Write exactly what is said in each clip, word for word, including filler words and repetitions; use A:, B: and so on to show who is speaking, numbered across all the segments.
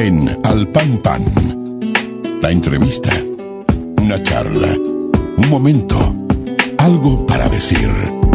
A: En Al Pan Pan, la entrevista, una charla, un momento, algo para decir.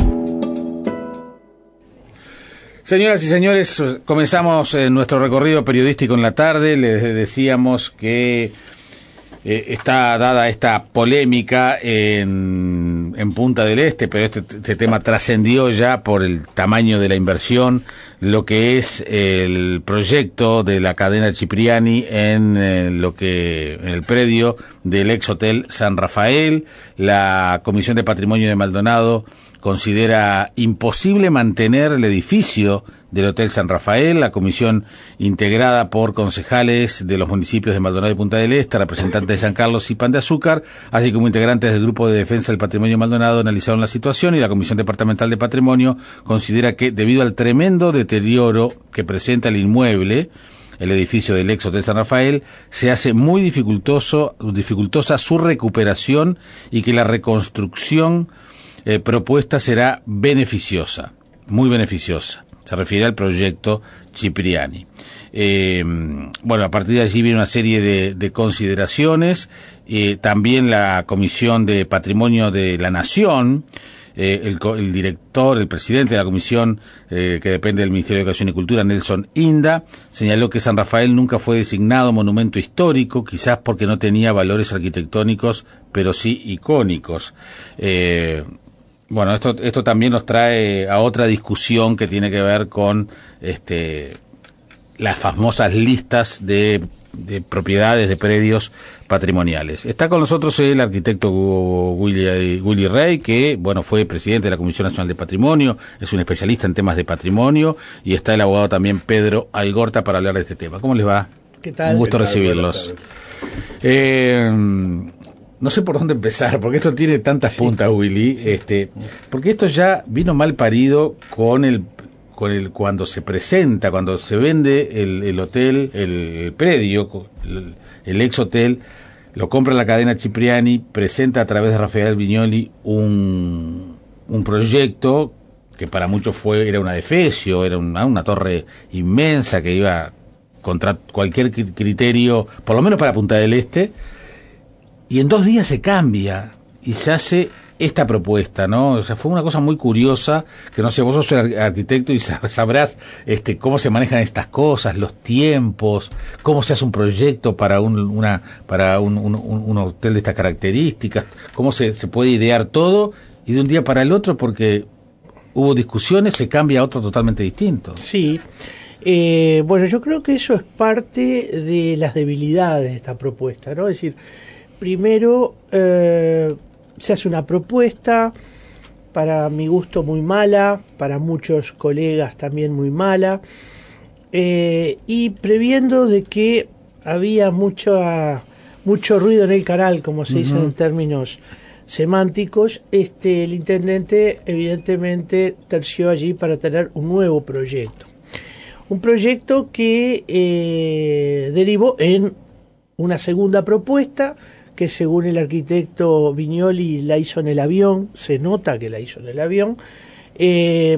B: Señoras y señores, comenzamos eh, nuestro recorrido periodístico en la tarde. Les decíamos que eh, está dada esta polémica en, en Punta del Este, pero este, este tema trascendió ya por el tamaño de la inversión, lo que es el proyecto de la cadena Cipriani en eh, lo que en el predio del ex hotel San Rafael. La Comisión de Patrimonio de Maldonado considera imposible mantener el edificio del Hotel San Rafael. La comisión, integrada por concejales de los municipios de Maldonado y Punta del Este, representantes de San Carlos y Pan de Azúcar, así como integrantes del Grupo de Defensa del Patrimonio de Maldonado, analizaron la situación, y la Comisión Departamental de Patrimonio considera que, debido al tremendo deterioro que presenta el inmueble, el edificio del ex Hotel San Rafael, se hace muy dificultoso, dificultosa su recuperación, y que la reconstrucción Eh, propuesta será beneficiosa, muy beneficiosa. Se refiere al proyecto Cipriani. Eh, bueno, a partir de allí viene una serie de, de consideraciones. Eh, también la Comisión de Patrimonio de la Nación, eh, el, el director, el presidente de la comisión, eh, que depende del Ministerio de Educación y Cultura, Nelson Inda, señaló que San Rafael nunca fue designado monumento histórico, quizás porque no tenía valores arquitectónicos, pero sí icónicos. Eh, Bueno, esto esto también nos trae a otra discusión que tiene que ver con este las famosas listas de, de propiedades, de predios patrimoniales. Está con nosotros el arquitecto Willy, Willy Rey, que bueno fue presidente de la Comisión Nacional de Patrimonio, es un especialista en temas de patrimonio, y está el abogado también Pedro Algorta para hablar de este tema. ¿Cómo les va?
C: ¿Qué tal?
B: Un gusto
C: ¿Qué tal?
B: recibirlos. Eh, No sé por dónde empezar, porque esto tiene tantas sí. puntas, Willy, sí. este, porque esto ya vino mal parido con el, con el cuando se presenta, cuando se vende el, el hotel, el, el predio, el, el ex hotel, lo compra la cadena Cipriani, presenta a través de Rafael Viñoly un, un proyecto que para muchos fue era una defecio, era una, una torre inmensa que iba contra cualquier criterio, por lo menos para Punta del Este. Y en dos días se cambia y se hace esta propuesta, ¿no? O sea, fue una cosa muy curiosa, que no sé, vos sos arquitecto y sabrás este cómo se manejan estas cosas, los tiempos, cómo se hace un proyecto para un una para un, un, un hotel de estas características, cómo se, se puede idear todo, y de un día para el otro, porque hubo discusiones, se cambia a otro totalmente distinto.
C: Sí. Eh, bueno, yo creo que eso es parte de las debilidades de esta propuesta, ¿no? Es decir, primero, eh, se hace una propuesta, para mi gusto muy mala, para muchos colegas también muy mala, eh, y previendo de que había mucho, mucho ruido en el canal, como se uh-huh. dice en términos semánticos, este, el intendente evidentemente terció allí para tener un nuevo proyecto. Un proyecto que eh, derivó en una segunda propuesta, que según el arquitecto Viñoly la hizo en el avión, se nota que la hizo en el avión, eh,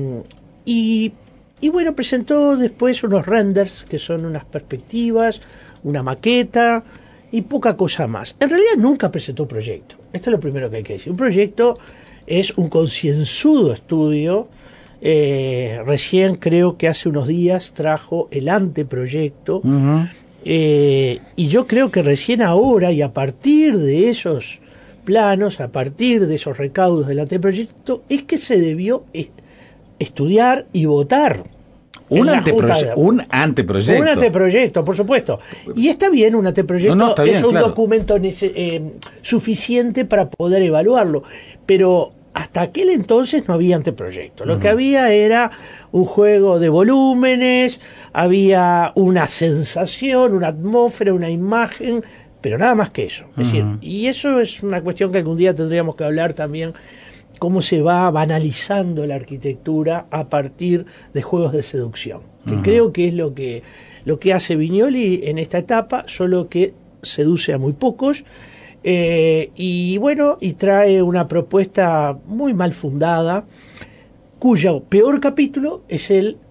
C: y, y bueno, presentó después unos renders, que son unas perspectivas, una maqueta y poca cosa más. En realidad nunca presentó un proyecto, esto es lo primero que hay que decir. Un proyecto es un concienzudo estudio. Eh, recién creo que hace unos días trajo el anteproyecto, uh-huh. Eh, y yo creo que recién ahora, y a partir de esos planos, a partir de esos recaudos del anteproyecto, es que se debió eh, estudiar y votar.
B: Un, anteproye- de, un anteproyecto.
C: Un anteproyecto, por supuesto. Y está bien, un anteproyecto no, no, está bien, es un claro. documento nece- eh, suficiente para poder evaluarlo. Pero hasta aquel entonces no había anteproyecto. Lo uh-huh. que había era un juego de volúmenes, había una sensación, una atmósfera, una imagen, pero nada más que eso. Es uh-huh. decir, y eso es una cuestión que algún día tendríamos que hablar también, cómo se va banalizando la arquitectura a partir de juegos de seducción, que uh-huh. creo que es lo que, lo que hace Viñoly en esta etapa, solo que seduce a muy pocos. Eh, y bueno, y trae una propuesta muy mal fundada, cuyo peor capítulo es el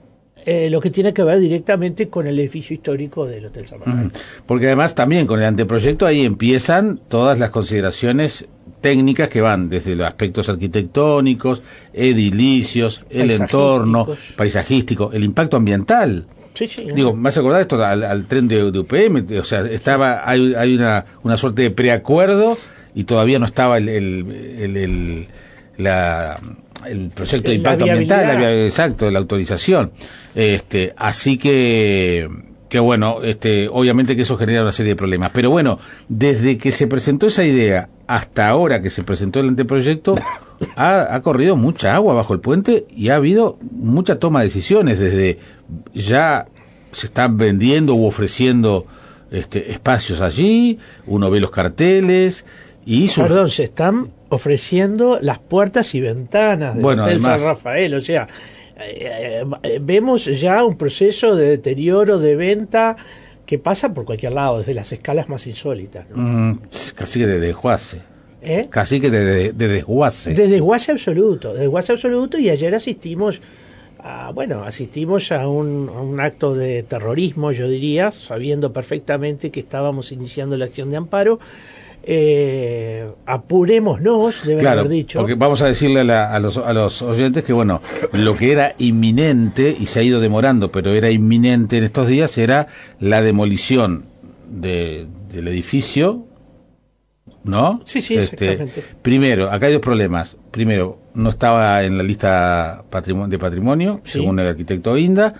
C: eh, lo que tiene que ver directamente con el edificio histórico del Hotel San Rafael.
B: Mm, porque además también con el anteproyecto ahí empiezan todas las consideraciones técnicas que van desde los aspectos arquitectónicos, edilicios, el entorno, paisajístico, el impacto ambiental.
C: Sí, sí.
B: Digo, me has acordado esto al, al tren de, de U P M, o sea, estaba, hay, hay una, una suerte de preacuerdo y todavía no estaba el, el, el, el la el proyecto de impacto ambiental, la, exacto, la autorización. Este, así que que bueno, este, obviamente que eso genera una serie de problemas. Pero bueno, desde que se presentó esa idea hasta ahora que se presentó el anteproyecto, ha, ha corrido mucha agua bajo el puente y ha habido mucha toma de decisiones. Desde ya se están vendiendo u ofreciendo este, espacios allí, uno ve los carteles y... Su...
C: Perdón, se están ofreciendo las puertas y ventanas del
B: bueno,
C: Hotel
B: además,
C: San Rafael, o sea... Eh, eh, vemos ya un proceso de deterioro de venta que pasa por cualquier lado, desde las escalas más insólitas, ¿no?
B: Mm, casi que de desguace.
C: ¿Eh?
B: Casi que de, de, de desguace.
C: De desguace absoluto, de desguace absoluto, y ayer asistimos a, bueno, asistimos a un, a un acto de terrorismo, yo diría, sabiendo perfectamente que estábamos iniciando la acción de amparo. Eh, apurémonos, deben
B: claro,
C: haber dicho.
B: Porque vamos a decirle a, la, a, los, a los oyentes que, bueno, lo que era inminente, y se ha ido demorando, pero era inminente en estos días, era la demolición de, del edificio, ¿no?
C: Sí, sí,
B: este,
C: exactamente.
B: Primero, acá hay dos problemas. Primero, no estaba en la lista patrimonio, de patrimonio, sí, según el arquitecto Inda.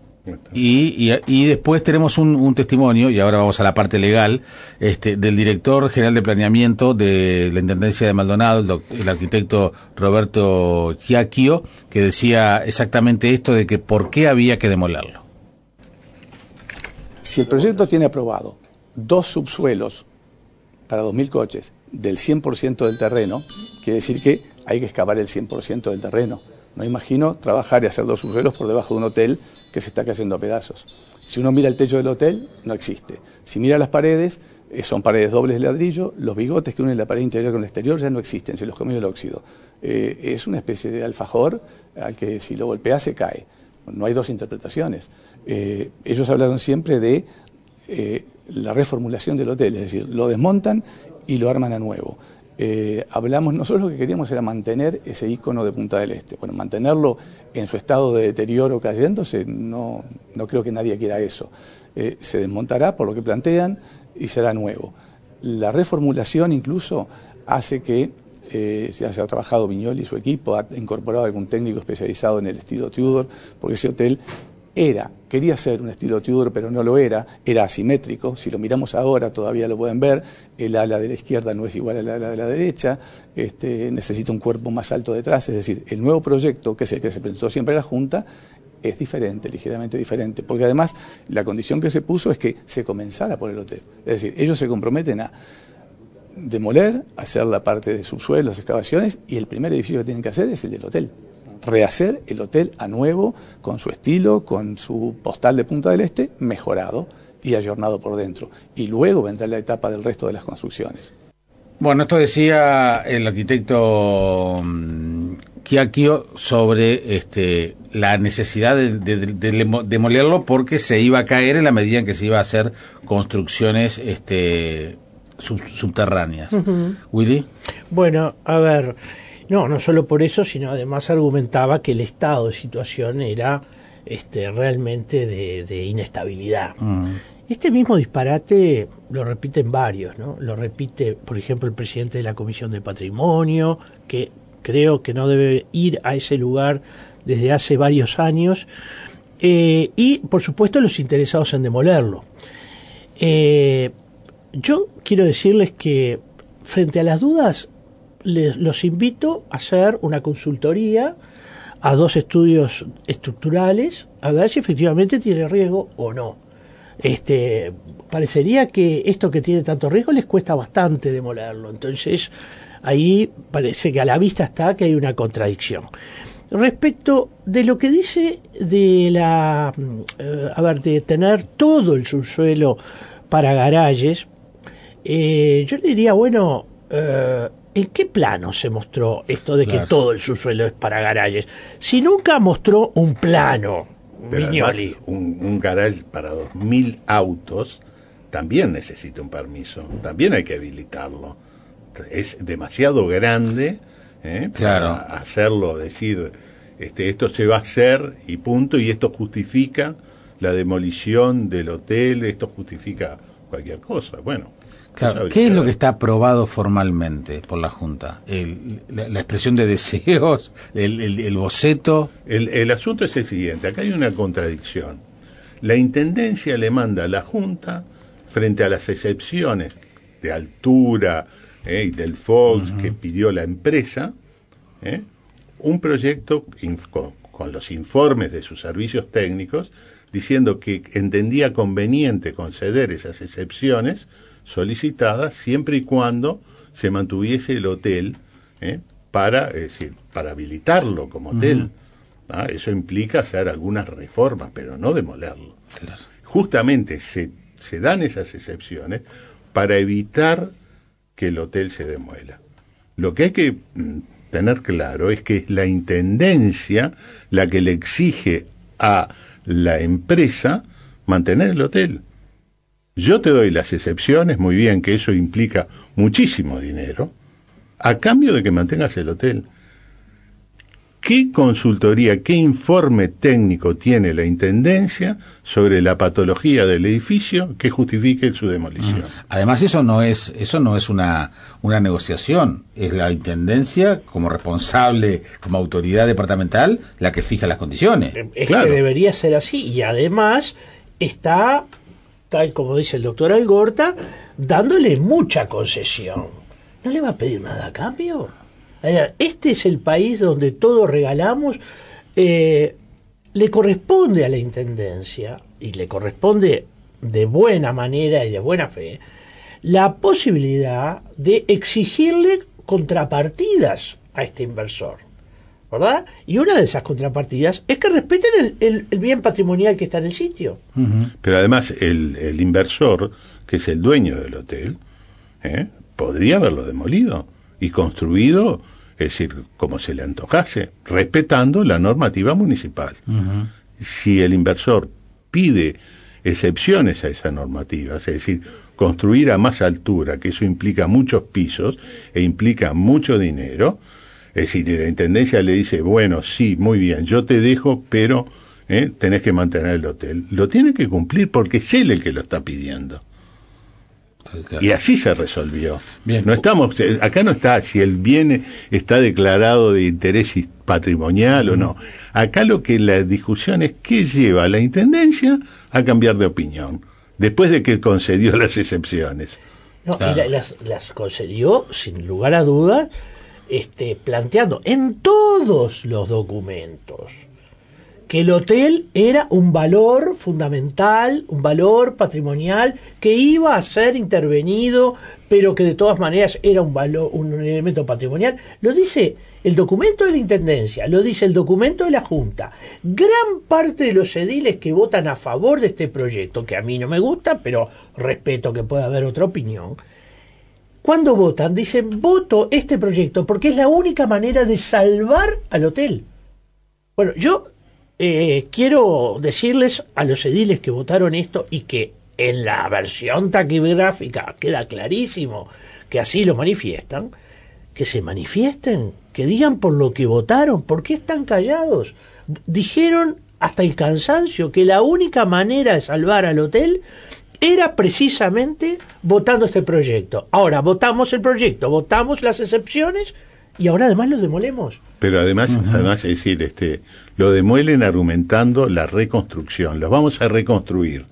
B: Y, y, y después tenemos un, un testimonio, y ahora vamos a la parte legal, este, del director general de planeamiento de la Intendencia de Maldonado, el, doc, el arquitecto Roberto Chiacchio, que decía exactamente esto de que por qué había que demolerlo.
D: Si el proyecto tiene aprobado dos subsuelos para dos mil coches del cien por ciento del terreno, quiere decir que hay que excavar el cien por ciento del terreno. No imagino trabajar y hacer dos subsuelos por debajo de un hotel que se está cayendo a pedazos. Si uno mira el techo del hotel, no existe. Si mira las paredes, eh, son paredes dobles de ladrillo, los bigotes que unen la pared interior con el exterior ya no existen, se los comió el óxido. Eh, es una especie de alfajor al que si lo golpea se cae. No hay dos interpretaciones. Eh, ellos hablaron siempre de eh, la reformulación del hotel, es decir, lo desmontan y lo arman a nuevo. Eh, hablamos, nosotros lo que queríamos era mantener ese icono de Punta del Este. Bueno, mantenerlo en su estado de deterioro cayéndose, no, no creo que nadie quiera eso. Eh, se desmontará por lo que plantean y será nuevo. La reformulación incluso hace que eh, se haya trabajado Viñoly y su equipo, ha incorporado algún técnico especializado en el estilo Tudor, porque ese hotel era, quería ser un estilo Tudor, pero no lo era, era asimétrico. Si lo miramos ahora todavía lo pueden ver, el ala de la izquierda no es igual al ala de la derecha, este, necesita un cuerpo más alto detrás, es decir, el nuevo proyecto, que es el que se presentó siempre a la Junta, es diferente, ligeramente diferente, porque además la condición que se puso es que se comenzara por el hotel, es decir, ellos se comprometen a demoler, hacer la parte de subsuelos, excavaciones, y el primer edificio que tienen que hacer es el del hotel. Rehacer el hotel a nuevo, con su estilo, con su postal de Punta del Este, mejorado y ayornado por dentro. Y luego vendrá la etapa del resto de las construcciones.
B: Bueno, esto decía el arquitecto um, Chiacchio sobre este, la necesidad de, de, de, de demolerlo porque se iba a caer en la medida en que se iba a hacer construcciones este, sub, subterráneas. Uh-huh. ¿Willy?
C: Bueno, a ver... No, no solo por eso, sino además argumentaba que el estado de situación era este, realmente de, de inestabilidad. Mm. Este mismo disparate lo repiten varios, ¿no? Lo repite, por ejemplo, el presidente de la Comisión de Patrimonio, que creo que no debe ir a ese lugar desde hace varios años, eh, y, por supuesto, los interesados en demolerlo. Eh, yo quiero decirles que, frente a las dudas, les, los invito a hacer una consultoría a dos estudios estructurales a ver si efectivamente tiene riesgo o no. Este, parecería que esto que tiene tanto riesgo les cuesta bastante demolerlo, entonces ahí parece que a la vista está que hay una contradicción. Respecto de lo que dice de la eh, a ver, de tener todo el subsuelo para garajes, eh, yo le diría, bueno, eh, ¿en qué plano se mostró esto de que claro. todo el subsuelo es para garajes? Si nunca mostró un plano
E: Pero
C: Viñoli.
E: además, un, un garage para dos mil autos también necesita un permiso, también hay que habilitarlo. Es demasiado grande, ¿eh?
B: Claro.
E: Para hacerlo, decir, este, esto se va a hacer y punto, y esto justifica la demolición del hotel, esto justifica cualquier cosa. Bueno,
B: Claro, ¿qué es lo que está aprobado formalmente por la Junta? El, la, la expresión de deseos, el, el, el boceto.
E: El, el asunto es el siguiente, acá hay una contradicción. La Intendencia le manda a la Junta, frente a las excepciones de altura eh, y del Fox uh-huh. que pidió la empresa, eh, un proyecto inf- con, con los informes de sus servicios técnicos, diciendo que entendía conveniente conceder esas excepciones solicitadas siempre y cuando se mantuviese el hotel ¿eh? para, es decir, para habilitarlo como hotel. Uh-huh. ¿Ah? Eso implica hacer algunas reformas, pero no demolerlo.
B: Claro.
E: Justamente se, se dan esas excepciones para evitar que el hotel se demuela. Lo que hay que mm, tener claro es que es la Intendencia la que le exige a la empresa mantener el hotel. Yo te doy las excepciones, muy bien, que eso implica muchísimo dinero, a cambio de que mantengas el hotel. ¿Qué consultoría, qué informe técnico tiene la Intendencia sobre la patología del edificio que justifique su demolición?
B: Además, eso no es eso no es una, una negociación, es la Intendencia como responsable, como autoridad departamental, la que fija las condiciones.
C: Es
E: Claro.
C: que debería ser así, y además está, tal como dice el doctor Algorta, dándole mucha concesión. ¿No le va a pedir nada a cambio? Este es el país donde todo regalamos. Eh, le corresponde a la Intendencia, y le corresponde de buena manera y de buena fe, la posibilidad de exigirle contrapartidas a este inversor, ¿verdad? Y una de esas contrapartidas es que respeten el, el, el bien patrimonial que está en el sitio.
B: Uh-huh.
E: Pero además el, el inversor, que es el dueño del hotel, ¿eh? podría haberlo demolido y construido, es decir, como se le antojase, respetando la normativa municipal.
B: Uh-huh.
E: Si el inversor pide excepciones a esa normativa, es decir, construir a más altura, que eso implica muchos pisos e implica mucho dinero, es decir, la Intendencia le dice, bueno, sí, muy bien, yo te dejo, pero ¿eh? tenés que mantener el hotel. Lo tiene que cumplir porque es él el que lo está pidiendo.
B: Claro.
E: Y así se resolvió.
B: Bien.
E: No estamos, acá no está si el bien está declarado de interés patrimonial uh-huh. o no. Acá lo que la discusión es qué lleva a la Intendencia a cambiar de opinión después de que concedió las excepciones.
C: No,
B: Claro.
C: y la, las, las concedió sin lugar a dudas, este, planteando en todos los documentos que el hotel era un valor fundamental, un valor patrimonial que iba a ser intervenido, pero que de todas maneras era un valor, un elemento patrimonial. Lo dice el documento de la Intendencia, lo dice el documento de la Junta. Gran parte de los ediles que votan a favor de este proyecto, que a mí no me gusta, pero respeto que pueda haber otra opinión, cuando votan dicen, voto este proyecto porque es la única manera de salvar al hotel. Bueno, yo Eh, quiero decirles a los ediles que votaron esto y que en la versión taquigráfica queda clarísimo que así lo manifiestan, que se manifiesten, que digan por lo que votaron, por qué están callados. Dijeron hasta el cansancio que la única manera de salvar al hotel era precisamente votando este proyecto. Ahora votamos el proyecto, votamos las excepciones y ahora además lo demolemos.
E: Pero además, uh-huh. además es decir, este, lo demuelen argumentando la reconstrucción. Los vamos a reconstruir.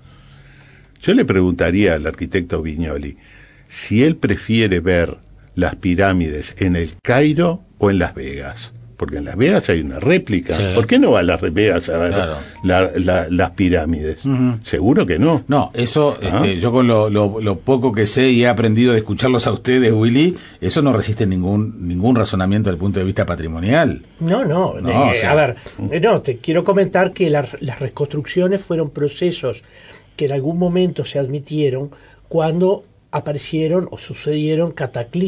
E: Yo le preguntaría al arquitecto Viñoli si él prefiere ver las pirámides en el Cairo o en Las Vegas. Porque en Las Vegas hay una réplica.
B: Sí.
E: ¿Por qué no va a Las Vegas a ver
B: Claro.
E: la, la, las pirámides?
B: Uh-huh.
E: Seguro que no.
B: No, eso,
E: ¿Ah?
B: este, yo con lo, lo, lo poco que sé y he aprendido de escucharlos a ustedes, Willy, eso no resiste ningún ningún razonamiento desde el punto de vista patrimonial.
C: No, no,
B: No,
C: eh,
B: o sea,
C: a ver, eh, no, te quiero comentar que la, las reconstrucciones fueron procesos que en algún momento se admitieron cuando aparecieron o sucedieron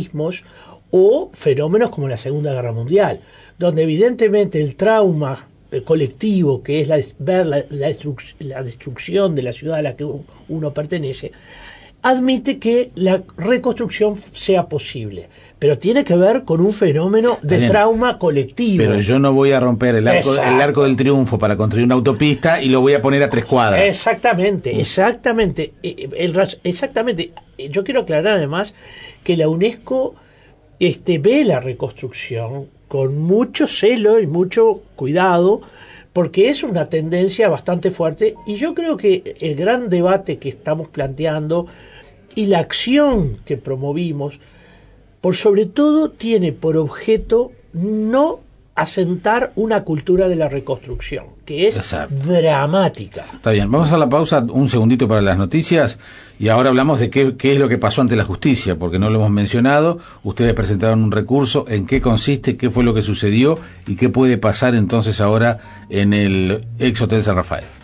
C: cataclismos o fenómenos como la Segunda Guerra Mundial, donde evidentemente el trauma eh, colectivo, que es la, ver la, la, destruc- la destrucción de la ciudad a la que uno pertenece, admite que la reconstrucción sea posible, pero tiene que ver con un fenómeno de
B: Bien.
C: trauma colectivo.
B: Pero yo no voy a romper el arco, el arco del triunfo para construir una autopista y lo voy a poner a tres cuadras.
C: Exactamente, exactamente. El, exactamente. Yo quiero aclarar además que la UNESCO este, ve la reconstrucción con mucho celo y mucho cuidado, porque es una tendencia bastante fuerte, y yo creo que el gran debate que estamos planteando y la acción que promovimos, por sobre todo, tiene por objeto no asentar una cultura de la reconstrucción, que es
B: Exacto.
C: dramática.
B: Está bien, vamos a la pausa un segundito para las noticias y ahora hablamos de qué, qué es lo que pasó ante la justicia, porque no lo hemos mencionado. Ustedes presentaron un recurso, en qué consiste, qué fue lo que sucedió y qué puede pasar entonces ahora en el ex Hotel San Rafael.